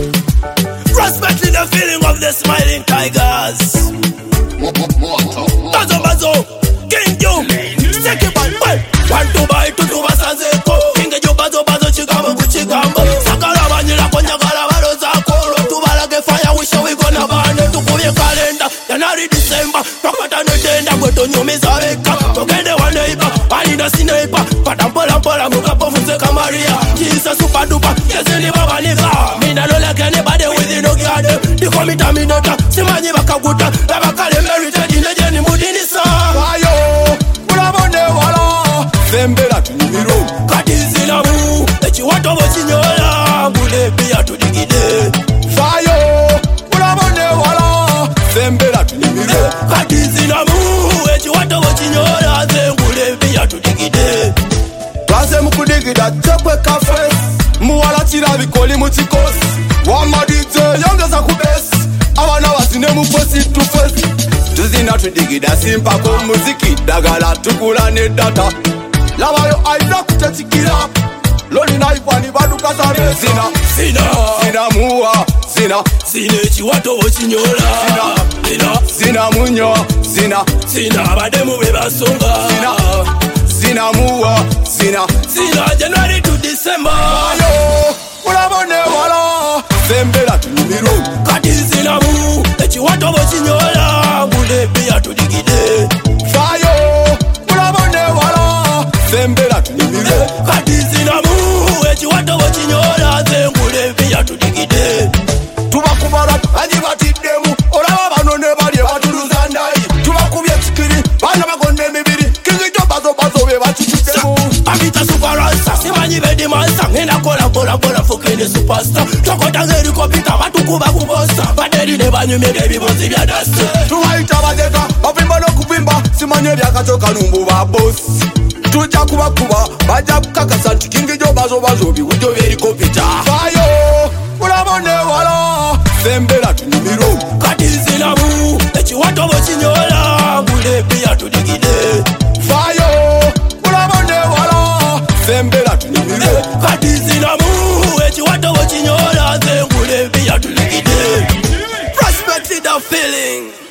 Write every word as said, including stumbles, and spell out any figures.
Respect the feeling of the smiling tigers. Bazo bazo, King Joe, take it back, back. One to buy, two to basanzeko. King Joe bazo bazo, chigamo kuchigamo. Sakala vanila konja kala valo zako. Tubala ke fire, we show we gonna burn it. Tukuye kalenda, January December. Pakata no tenda, kweto nyumi zaweka. Tokende wa neighbor, pali na si neighbor. Patampola mpola mukapo fuzeka Maria. Jesus super duper, yes ni baba nika. Mina no like anybody within no garden. Di komi terminator, simanyi bakaguta. Labakale merited, inejeni mudini sa. Ayo, ulabone wala. Fembela tunimiro. Katizi na mu, echi watu wachinyola. Mule pia tudigide. Fayo, ulabone wala. Fembela tunimiro. Katizi na mu, echi watu wachinyola. Mule pia tudigide. Baze mukudigida chekwe kafe. Muwala chira vikoli mutikosi. Wamadite yongeza kubesi. Awana wasine muposi tufesi. Tuzina tudigida simpa kwa muziki. Dagala tukula ne data. Lawayo aiza kutechikira. Loli na ifani badu kasare. Zina, Zina, zina muwa. Zina, zina echi watu wachinyola. Zina, zina munyo. Zina, zina bademu bebasonga. Zina, zina muwa. Zina, zina January to December. Ayo, ulabone wala. Fembela tunimiro. Katizi na mu, echi watu wachinyola. Mule pia tudigide. Fayo, ulabone wala. Fembela tunimiro. Katizi na mu, echi watu wachinyola. Mule pia tudigide. Tubakubala anyi batidemu. Olaba bano ne bali batuluza ndai. Tubakubye tsikiri, bana bagonde mibiri. Kingijo bazo bazo be batidemu. Abita superstar, simanyi bedi mansa. Ngena kola kola kola fokene superstar. Chokota ngeri kopita batukuba kubosa. Baderi ne banyume baby bozi bya dust. Tuwaita bazeka, bapimba no kupimba. Simanye byakachoka numbu ba boss. Tuja kuba kuba, baja kukakasa nti kingijo bazo bazo biwujo byeri kopita. Fayo, ulabone wala. Fembela tunimiro. Katizi na mu, echi watu wachinyola. Mule pia tudigide. Fayo, ulabone wala. Fembela tunimiro. Katizi na mu, echi watu wachinyola. Mule pia tudigide. Respect the feeling.